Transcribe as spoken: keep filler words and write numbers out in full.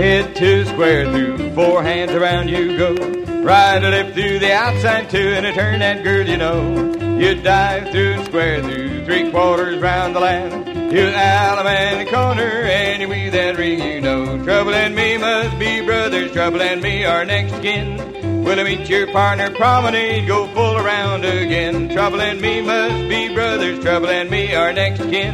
Head to square through, four hands around you go. Right to left through the outside two, and a turn that girl you know. You dive through and square through, three quarters round the land. You Alabama in the corner, and you weave that ring you know. Trouble and me must be brothers, trouble and me are next kin. Will I meet your partner promenade, go full around again. Trouble and me must be brothers, trouble and me are next kin.